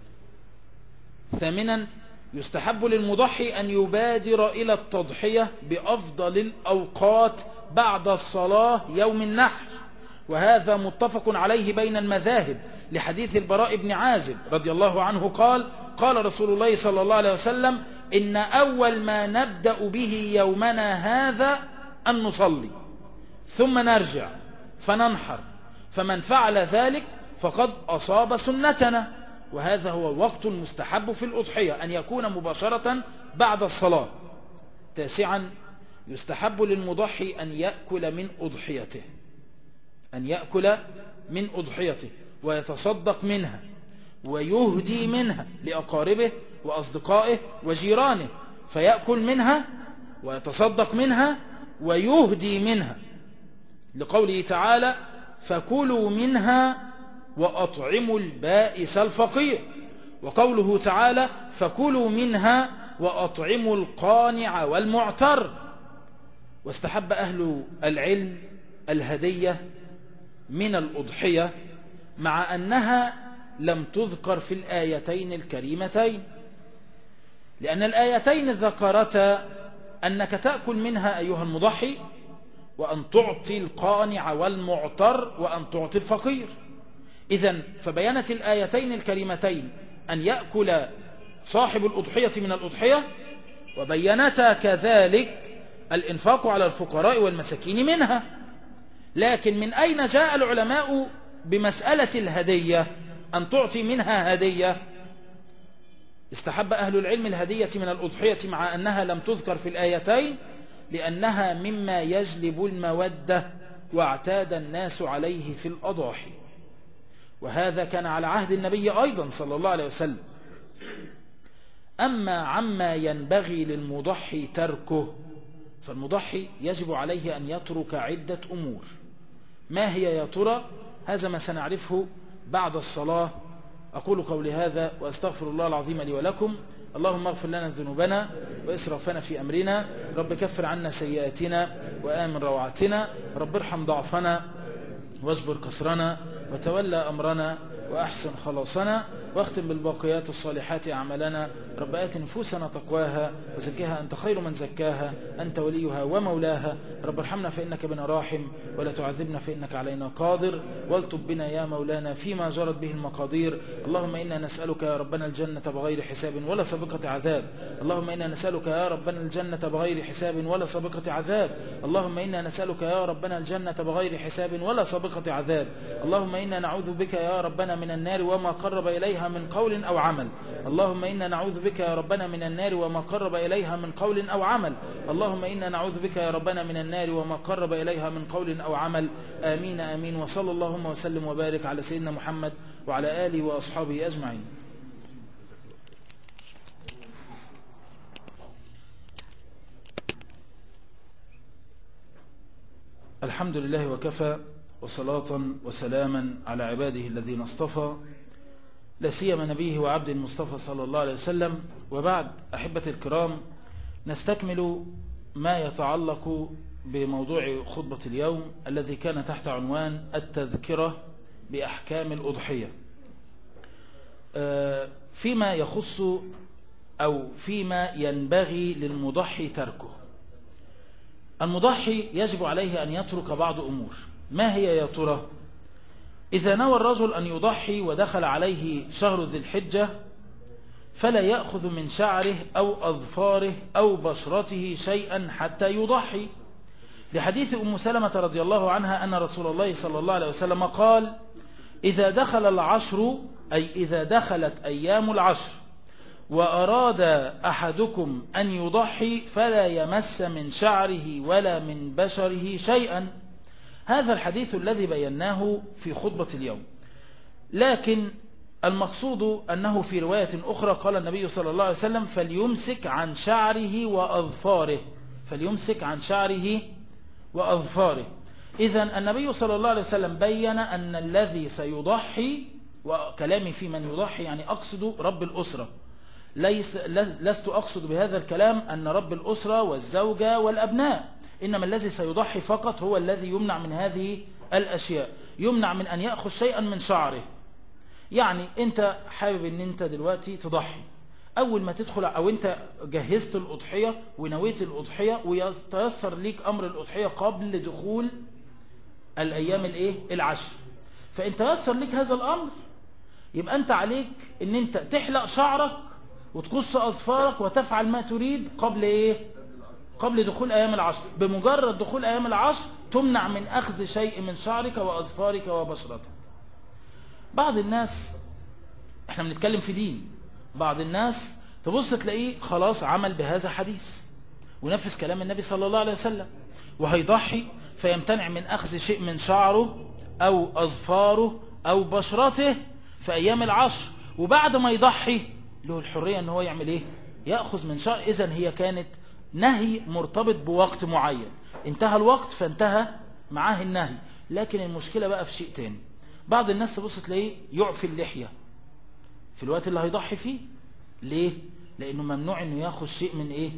ثامنا يستحب للمضحي أن يبادر إلى التضحية بأفضل الأوقات بعد الصلاة يوم النحر، وهذا متفق عليه بين المذاهب، لحديث البراء بن عازب رضي الله عنه قال: قال رسول الله صلى الله عليه وسلم: إن أول ما نبدأ به يومنا هذا أن نصلي ثم نرجع فننحر، فمن فعل ذلك فقد أصاب سنتنا. وهذا هو الوقت المستحب في الأضحية، أن يكون مباشرة بعد الصلاة. تاسعا يستحب للمضحي أن يأكل من أضحيته أن يأكل من أضحيته ويتصدق منها ويهدي منها لأقاربه وأصدقائه وجيرانه، فيأكل منها ويتصدق منها ويهدي منها، لقوله تعالى: فكلوا منها وأطعموا البائس الفقير، وقوله تعالى: فكلوا منها وأطعموا القانع والمعتر. واستحب أهل العلم الهدية من الأضحية، مع أنها لم تذكر في الآيتين الكريمتين، لأن الآيتين ذكرتا أنك تأكل منها أيها المضحي، وأن تعطي القانع والمعتر، وأن تعطي الفقير. إذن فبينت الآيتين الكريمتين أن يأكل صاحب الأضحية من الأضحية، وبينتا كذلك الإنفاق على الفقراء والمساكين منها. لكن من أين جاء العلماء بمسألة الهدية أن تعطي منها هدية؟ استحب أهل العلم الهدية من الأضحية مع أنها لم تذكر في الآيتين، لأنها مما يجلب المودة واعتاد الناس عليه في الأضاحي، وهذا كان على عهد النبي أيضا صلى الله عليه وسلم. أما عما ينبغي للمضحي تركه، فالمضحي يجب عليه أن يترك عدة أمور. ما هي يا ترى؟ هذا ما سنعرفه بعد الصلاة. أقول قولي هذا وأستغفر الله العظيم لي ولكم. اللهم اغفر لنا ذنوبنا وإسرافنا في أمرنا، رب كفر عنا سيئاتنا وآمن روعاتنا، رب ارحم ضعفنا واجبر كسرنا وتولى أمرنا وأحسن خلاصنا، واختم بالباقيات الصالحات أعمالنا. رب آت نفوسنا تقواها وزكها أنت خير من زكاها، أنت وليها ومولاها. رب ارحمنا فإنك بنا راحم، ولا تعذبنا فإنك علينا قادر، والطب بنا يا مولانا فيما جرت به المقادير. اللهم إنا نسألك يا ربنا الجنة بغير حساب ولا سابقة عذاب. اللهم إنا نسألك يا ربنا الجنة بغير حساب ولا سابقة عذاب. اللهم إنا نسألك يا ربنا الجنة بغير حساب ولا سابقة عذاب. اللهم إنا نعوذ بك يا ربنا من النار وما قرب إليها من قول أو عمل. اللهم إنا نعوذ بك بك يا ربنا من النار وما قرب إليها من قول أو عمل. اللهم إنا نعوذ بك يا ربنا من النار وما قرب إليها من قول أو عمل. آمين آمين. وصلى اللهم وسلم وبارك على سيدنا محمد وعلى آله وأصحابه أجمعين. الحمد لله وكفى، وصلاة وسلاما على عباده الذين اصطفى، لا سيما نبيه وعبد المصطفى صلى الله عليه وسلم. وبعد، أحبة الكرام، نستكمل ما يتعلق بموضوع خطبة اليوم الذي كان تحت عنوان التذكرة بأحكام الأضحية، فيما يخص أو فيما ينبغي للمضحي تركه. المضحي يجب عليه أن يترك بعض أمور. ما هي يا ترى؟ إذا نوى الرجل أن يضحي ودخل عليه شهر ذي الحجة فلا يأخذ من شعره أو أظفاره أو بشرته شيئا حتى يضحي، لحديث أم سلمة رضي الله عنها أن رسول الله صلى الله عليه وسلم قال: إذا دخل العشر، أي إذا دخلت أيام العشر، وأراد أحدكم أن يضحي فلا يمس من شعره ولا من بشره شيئا. هذا الحديث الذي بيناه في خطبة اليوم، لكن المقصود أنه في رواية أخرى قال النبي صلى الله عليه وسلم: فليمسك عن شعره وأظفاره، فليمسك عن شعره وأظفاره. إذن النبي صلى الله عليه وسلم بين أن الذي سيضحي، وكلامي في من يضحي يعني أقصد رب الأسرة، ليس لست أقصد بهذا الكلام أن رب الأسرة والزوجة والأبناء، إنما الذي سيضحي فقط هو الذي يمنع من هذه الأشياء، يمنع من أن يأخذ شيئا من شعره. يعني أنت حابب أن أنت دلوقتي تضحي، أول ما تدخل أو أنت جهزت الأضحية ونويت الأضحية ويتيسر ليك أمر الأضحية قبل دخول الأيام الإيه العشر، فأنت يسر ليك هذا الأمر، يبقى أنت عليك أن أنت تحلق شعرك وتقص أظفارك وتفعل ما تريد قبل إيه قبل دخول أيام العشر. بمجرد دخول أيام العشر تمنع من أخذ شيء من شعرك وأظفارك وبشرتك. بعض الناس، احنا بنتكلم في دين، بعض الناس تبص تلاقيه خلاص عمل بهذا حديث ونفذ كلام النبي صلى الله عليه وسلم وهيضحي، فيمتنع من أخذ شيء من شعره أو أظفاره أو بشرته في أيام العشر، وبعد ما يضحي له الحرية أنه هو يعمل إيه يأخذ من شعر. إذن هي كانت نهي مرتبط بوقت معين، انتهى الوقت فانتهى معاه النهي. لكن المشكلة بقى في شيء تاني، بعض الناس تبص تلاقيه يعفي اللحية في الوقت اللي هيضحي فيه. ليه؟ لأنه ممنوع أنه يأخذ شيء من إيه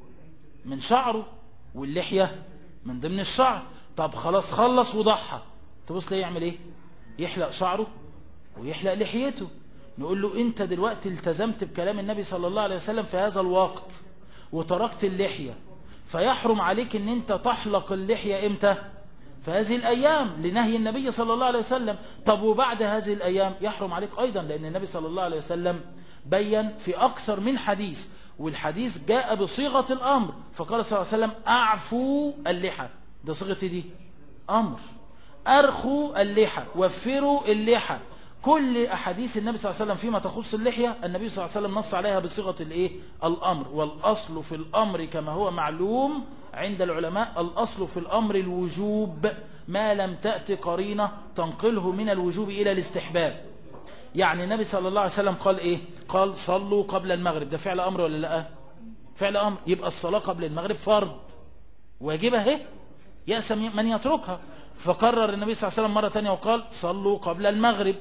من شعره، واللحية من ضمن الشعر. طب خلاص خلص وضحى، تبص تلاقيه يعمل إيه يحلق شعره ويحلق لحيته. نقول له أنت دلوقتي التزمت بكلام النبي صلى الله عليه وسلم في هذا الوقت وتركت اللحية، فيحرم عليك ان انت تحلق اللحية امتى؟ في هذه الايام لنهي النبي صلى الله عليه وسلم. طب وبعد هذه الايام يحرم عليك ايضا، لان النبي صلى الله عليه وسلم بين في اكثر من حديث، والحديث جاء بصيغة الامر، فقال صلى الله عليه وسلم: اعفوا اللحى، ده صيغة دي امر، ارخوا اللحى، وفروا اللحى. كل أحاديث النبي صلى الله عليه وسلم فيما تخص اللحية النبي صلى الله عليه وسلم نص عليها بصيغة الإيه؟ الأمر. والأصل في الأمر كما هو معلوم عند العلماء، الأصل في الأمر الوجوب ما لم تأتي قرينة تنقله من الوجوب إلى الاستحباب. يعني النبي صلى الله عليه وسلم قال إيه؟ قال صلوا قبل المغرب، ده فعل أمر ولا لا؟ فعل أمر. يبقى الصلاة قبل المغرب فرض واجبة اهي، يأسم من يتركها. فقرر النبي صلى الله عليه وسلم مرة تانية وقال صلوا قبل المغرب.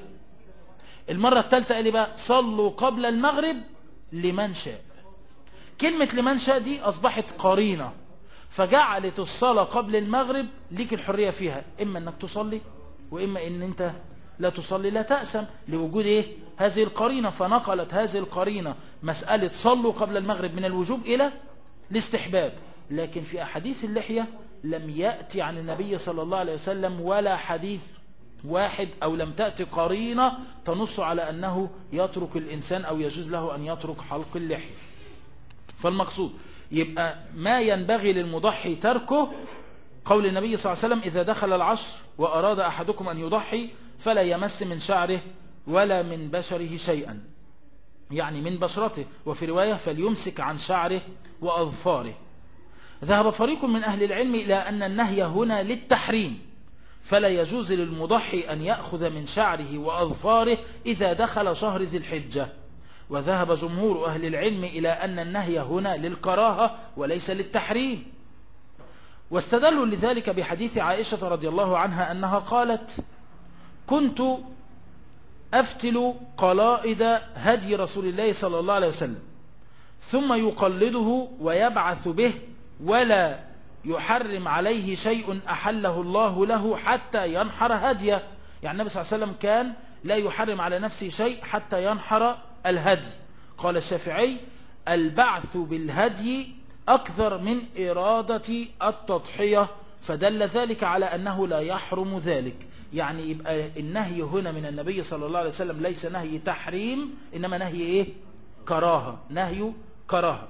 المرة الثالثة قال لي بقى صلوا قبل المغرب لمن شاء. كلمة لمن شاء دي أصبحت قرينة، فجعلت الصلاة قبل المغرب ليك الحرية فيها، إما أنك تصلي وإما أن أنت لا تصلي لا تأسم، لوجود إيه؟ هذه القرينة. فنقلت هذه القرينة مسألة صلوا قبل المغرب من الوجوب إلى الاستحباب. لكن في أحاديث اللحية لم يأتي عن النبي صلى الله عليه وسلم ولا حديث واحد، أو لم تأتي قرينة تنص على أنه يترك الإنسان أو يجوز له أن يترك حلق اللحية. فالمقصود يبقى ما ينبغي للمضحي تركه قول النبي صلى الله عليه وسلم: إذا دخل العشر وأراد أحدكم أن يضحي فلا يمس من شعره ولا من بشره شيئا. يعني من بشرته، وفي رواية فليمسك عن شعره وأظفاره. ذهب فريق من أهل العلم إلى أن النهي هنا للتحريم، فلا يجوز للمضحي أن يأخذ من شعره وأظفاره إذا دخل شهر ذي الحجة. وذهب جمهور أهل العلم إلى أن النهي هنا للكراهة وليس للتحريم، واستدلوا لذلك بحديث عائشة رضي الله عنها أنها قالت: كنت أفتل قلائد هدي رسول الله صلى الله عليه وسلم ثم يقلده ويبعث به ولا يحرم عليه شيء أحله الله له حتى ينحر هديه. يعني النبي صلى الله عليه وسلم كان لا يحرم على نفسه شيء حتى ينحر الهدي. قال الشافعي: البعث بالهدي أكثر من إرادة التضحية، فدل ذلك على أنه لا يحرم ذلك. يعني يبقى النهي هنا من النبي صلى الله عليه وسلم ليس نهي تحريم، إنما نهي إيه؟ كراهة، نهي كراهة.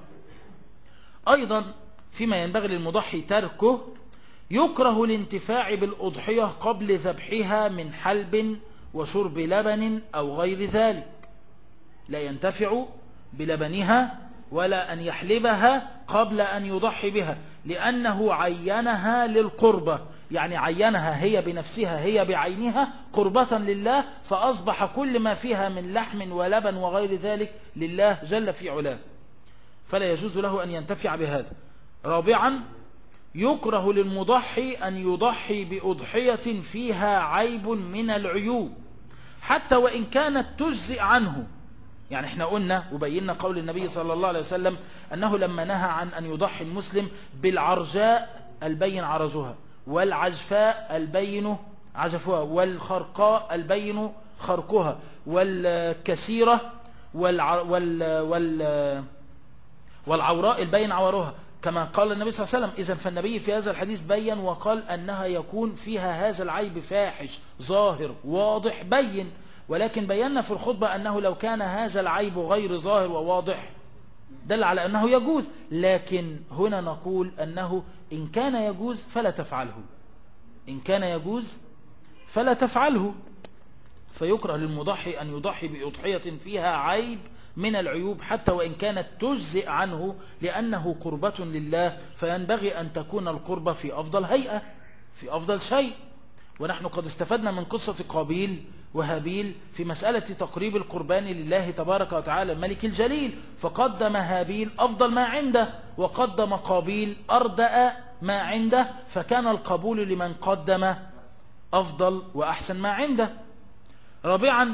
أيضا فيما ينبغي للمضحي تركه، يكره الانتفاع بالأضحية قبل ذبحها من حلب وشرب لبن أو غير ذلك. لا ينتفع بلبنها ولا أن يحلبها قبل أن يضحي بها، لأنه عينها للقربة، يعني عينها هي بنفسها، هي بعينها قربة لله، فأصبح كل ما فيها من لحم ولبن وغير ذلك لله جل في علاه، فلا يجوز له أن ينتفع بهذا. رابعا، يكره للمضحي أن يضحي بأضحية فيها عيب من العيوب حتى وإن كانت تجزئ عنه. يعني احنا قلنا وبينا قول النبي صلى الله عليه وسلم أنه لما نهى عن أن يضحي المسلم بالعرجاء البين عرجها، والعجفاء البين عجفها، والخرقاء البين خرقها، والكثيرة والع... وال... وال... والعوراء البين عورها، كما قال النبي صلى الله عليه وسلم. إذن فالنبي في هذا الحديث بين وقال أنها يكون فيها هذا العيب فاحش ظاهر واضح بين، ولكن بينا في الخطبة أنه لو كان هذا العيب غير ظاهر وواضح دل على أنه يجوز، لكن هنا نقول أنه إن كان يجوز فلا تفعله، إن كان يجوز فلا تفعله. فيكره للمضحي أن يضحي بأضحية فيها عيب من العيوب حتى وإن كانت تجزئ عنه، لأنه قربة لله، فينبغي أن تكون القربة في أفضل هيئة، في أفضل شيء. ونحن قد استفدنا من قصة قابيل وهابيل في مسألة تقريب القربان لله تبارك وتعالى الملك الجليل، فقدم هابيل أفضل ما عنده وقدم قابيل أردأ ما عنده، فكان القبول لمن قدم أفضل وأحسن ما عنده. رابعا،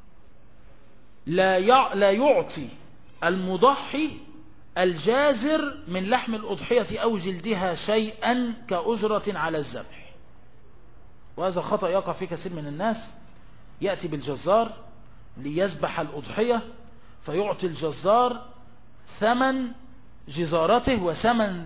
لا لا يعطي المضحي الجازر من لحم الأضحية أو جلدها شيئا كأجرة على الذبح، وهذا خطأ يقع في كثير من الناس. يأتي بالجزار ليذبح الأضحية فيعطي الجزار ثمن جزارته وثمن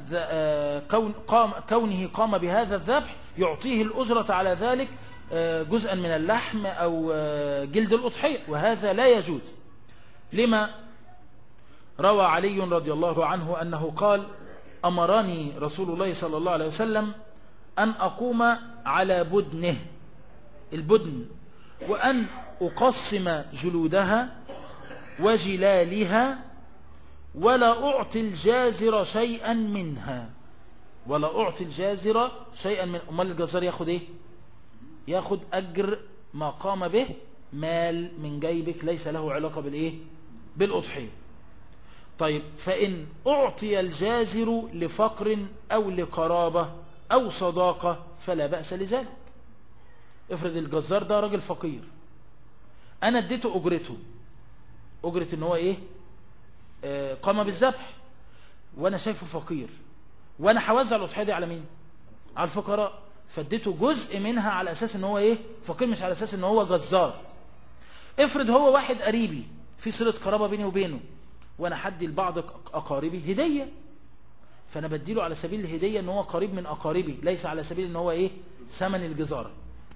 كونه قام بهذا الذبح، يعطيه الأجرة على ذلك جزءا من اللحم أو جلد الأضحية، وهذا لا يجوز. لما روى علي رضي الله عنه أنه قال: أمرني رسول الله صلى الله عليه وسلم أن أقوم على بدنه، البدن، وأن أقسم جلودها وجلالها ولا أعطي الجازر شيئا منها، ولا أعطي الجازر شيئا من. أمال الجزار ياخد إيه؟ ياخد أجر ما قام به، مال من جيبك ليس له علاقة بالإيه؟ بالأضحية. طيب، فإن أعطي الجازر لفقر أو لقرابة أو صداقة فلا بأس لذلك. افرض الجزار ده راجل فقير، أنا اديته أجرته، أجرة إن هو إيه؟ آه قام بالذبح، وأنا شايفه فقير، وأنا هوزع الأضحية دي على مين؟ على الفقراء، فاديته جزء منها على أساس إن هو إيه؟ فقير، مش على أساس إن هو جزار. افرض هو واحد قريبي في صلة قرابة بيني وبينه، وأنا حدي لبعض أقاربي هدية، فأنا بديله على سبيل الهدية إن هو قريب من أقاربي، ليس على سبيل إن هو إيه؟ ثمن الجزارة.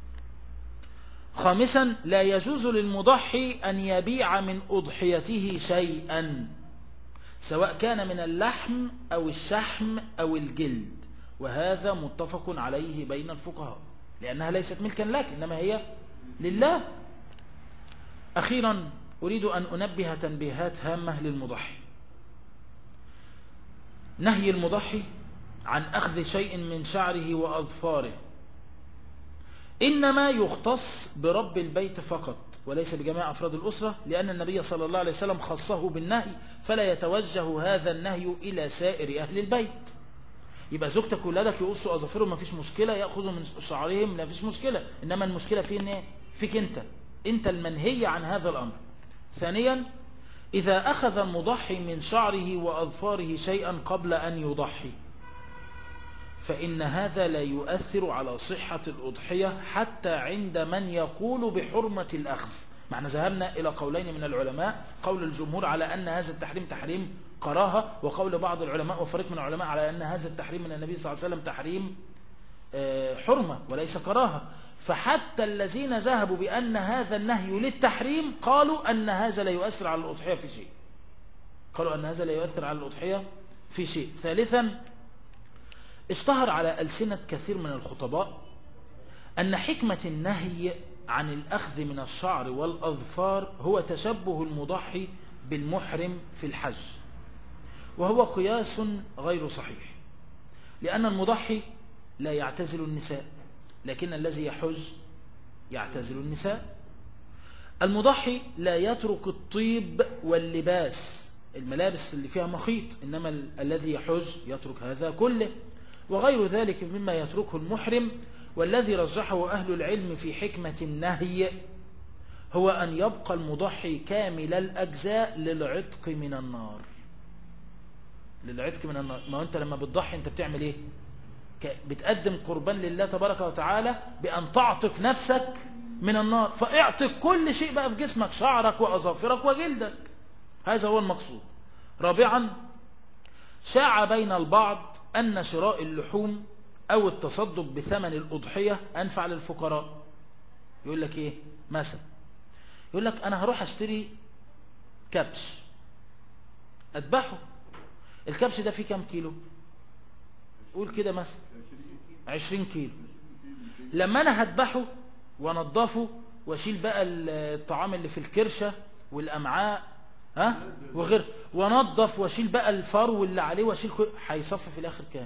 خامسا، لا يجوز للمضحي أن يبيع من أضحيته شيئا، سواء كان من اللحم أو الشحم أو الجلد، وهذا متفق عليه بين الفقهاء، لأنها ليست ملكا لك إنما هي لله. أخيرا، أريد أن أنبه تنبيهات هامة للمضحي. نهي المضحي عن أخذ شيء من شعره وأظفاره إنما يختص برب البيت فقط وليس بجميع أفراد الأسرة، لأن النبي صلى الله عليه وسلم خصه بالنهي، فلا يتوجه هذا النهي إلى سائر أهل البيت. يبقى زوجتك وولادك يقصوا أظافرهم ما فيش مشكلة، يأخذوا من شعرهم ما فيش مشكلة، إنما المشكلة فين؟ فيك أنت أنت المنهي عن هذا الأمر. ثانيا، إذا أخذ المضحي من شعره وأظفاره شيئا قبل أن يضحي فإن هذا لا يؤثر على صحة الأضحية حتى عند من يقول بحرمة الأخذ. معنى ذهبنا إلى قولين من العلماء، قول الجمهور على أن هذا التحريم تحريم كراهة، وقول بعض العلماء وفريق من العلماء على أن هذا التحريم من النبي صلى الله عليه وسلم تحريم حرمة وليس كراهة. فحتى الذين ذهبوا بأن هذا النهي للتحريم قالوا أن هذا لا يؤثر على الأضحية في شيء قالوا أن هذا لا يؤثر على الأضحية في شيء. ثالثا، اشتهر على ألسنة كثير من الخطباء أن حكمة النهي عن الأخذ من الشعر والأظفار هو تشبه المضحي بالمحرم في الحج، وهو قياس غير صحيح، لأن المضحي لا يعتزل النساء لكن الذي يحج يعتزل النساء. المضحي لا يترك الطيب واللباس، الملابس اللي فيها مخيط، إنما الذي يحج يترك هذا كله، وغير ذلك مما يتركه المحرم. والذي رجحه أهل العلم في حكمة النهي هو أن يبقى المضحي كامل الأجزاء للعتق من النار. للعتق من النار، ما أنت لما بتضحي أنت بتعمل إيه؟ بتقدم قربان لله تبارك وتعالى بأن تعتق نفسك من النار، فاعتق كل شيء بقى في جسمك، شعرك وأظافرك وجلدك، هذا هو المقصود. رابعا، شاع بين البعض أن شراء اللحوم أو التصدق بثمن الأضحية أنفع للفقراء. يقول لك إيه مثلا؟ يقول لك أنا هروح أشتري كبش أذبحه، الكبش ده فيه كام كيلو؟ قول كده مثلا عشرين كيلو. لما أنا هذبحه ونضفه واشيل بقى الطعام اللي في الكرشة والأمعاء ها وغير، ونضف واشيل بقى الفرو اللي عليه واشيل كل، هيصفي في الاخر كام؟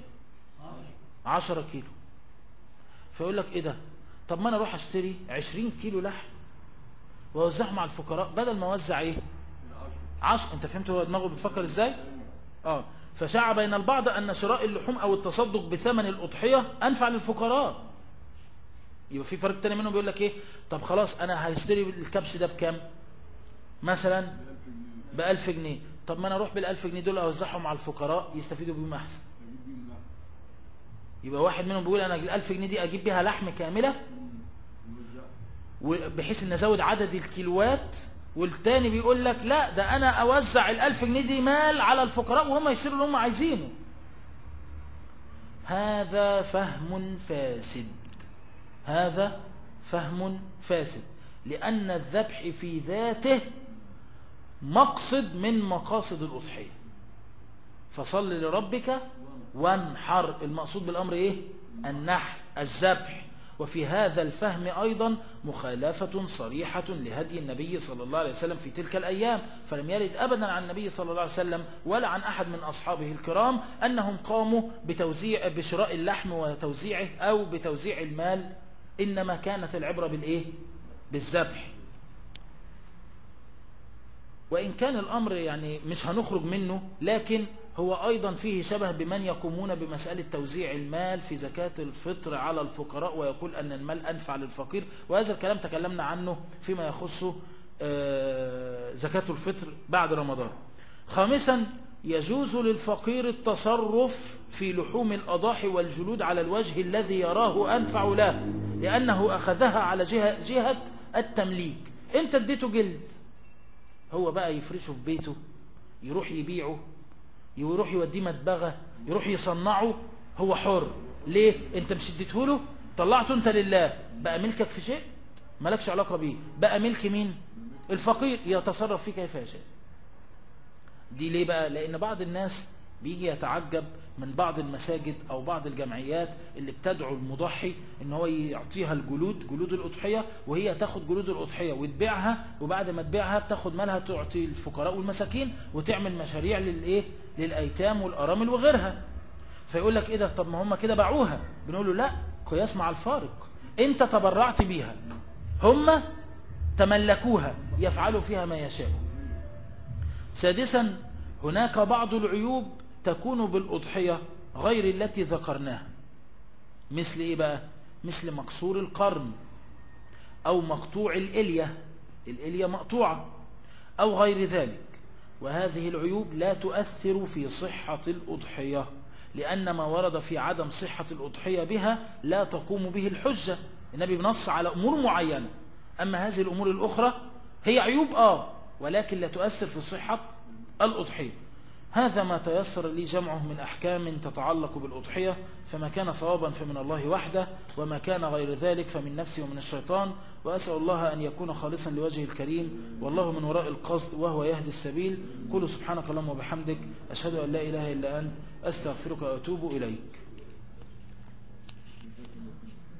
عشرة كيلو. فيقول لك ايه ده؟ طب ما انا اروح اشتري عشرين كيلو لحم واوزعهم على الفقراء بدل ما اوزع ايه عشر. انت فهمت هو دماغه بتفكر ازاي؟ اه فشاع بين البعض ان شراء اللحوم او التصدق بثمن الاضحية انفع للفقراء. يبقى في فرق تاني منهم بيقول لك ايه؟ طب خلاص انا هشتري الكبش ده بكام مثلا؟ بألف جنيه. طب ما انا اروح بالألف جنيه دول اوزعهم على الفقراء يستفيدوا بيهم احسن. يبقى واحد منهم بيقول انا الألف جنيه دي اجيب بيها لحم كاملة بحيث ان ازود عدد الكيلوات، والتاني بيقول لك لا ده انا اوزع الألف جنيه دي مال على الفقراء وهم يشتروا اللي هم عايزينه. هذا فهم فاسد، هذا فهم فاسد، لأن الذبح في ذاته مقصد من مقاصد الأضحية. فصل لربك وانحر، المقصود بالأمر إيه؟ النحر، الذبح. وفي هذا الفهم أيضا مخالفة صريحة لهدي النبي صلى الله عليه وسلم في تلك الأيام، فلم يرد أبدا عن النبي صلى الله عليه وسلم ولا عن أحد من أصحابه الكرام أنهم قاموا بتوزيع بشراء اللحم وتوزيعه أو بتوزيع المال، إنما كانت العبرة بالإيه؟ بالذبح. وإن كان الأمر يعني مش هنخرج منه، لكن هو أيضا فيه شبه بمن يقومون بمسألة توزيع المال في زكاة الفطر على الفقراء ويقول أن المال أنفع للفقير، وهذا الكلام تكلمنا عنه فيما يخص زكاة الفطر بعد رمضان. خامسا، يجوز للفقير التصرف في لحوم الأضاحي والجلود على الوجه الذي يراه أنفع له، لأنه أخذها على جهة, جهة التمليك. انت اديته جلد، هو بقى يفرشه في بيته، يروح يبيعه، يروح يوديه مدبغة، يروح يصنعه، هو حر. ليه؟ انت مش اديته له، طلعته انت لله، بقى ملكك في شيء مالكش علاقة بيه، بقى ملك مين؟ الفقير، يتصرف فيه كيف يشاء. دي ليه بقى؟ لأن بعض الناس بيجي يتعجب من بعض المساجد أو بعض الجمعيات اللي بتدعو المضحي ان هو يعطيها الجلود، جلود الأضحية، وهي تاخد جلود الأضحية وتبيعها، وبعد ما تبيعها بتاخد مالها تعطي الفقراء والمساكين وتعمل مشاريع للإيه؟ للأيتام والأرامل وغيرها. فيقول لك ايه ده؟ طب ما هم كده باعوها. بنقول له لا، قياس مع الفارق. انت تبرعت بيها، هم تملكوها يفعلوا فيها ما يشاء. سادسا، هناك بعض العيوب تكون بالأضحية غير التي ذكرناها. مثل ايه بقى؟ مثل مكسور القرن، او مقطوع الإلية، الإلية مقطوعة، او غير ذلك. وهذه العيوب لا تؤثر في صحة الأضحية، لأن ما ورد في عدم صحة الأضحية بها لا تقوم به الحجة. النبي بنص على أمور معينة، أما هذه الأمور الأخرى هي عيوب آه ولكن لا تؤثر في صحة الأضحية. هذا ما تيسر لي جمعه من أحكام تتعلق بالأضحية، فما كان صوابا فمن الله وحده، وما كان غير ذلك فمن نفسي ومن الشيطان. وأسأل الله أن يكون خالصا لوجهه الكريم، والله من وراء القصد وهو يهدي السبيل. قل سبحانك اللهم وبحمدك، أشهد أن لا إله إلا أنت، أستغفرك وأتوب إليك.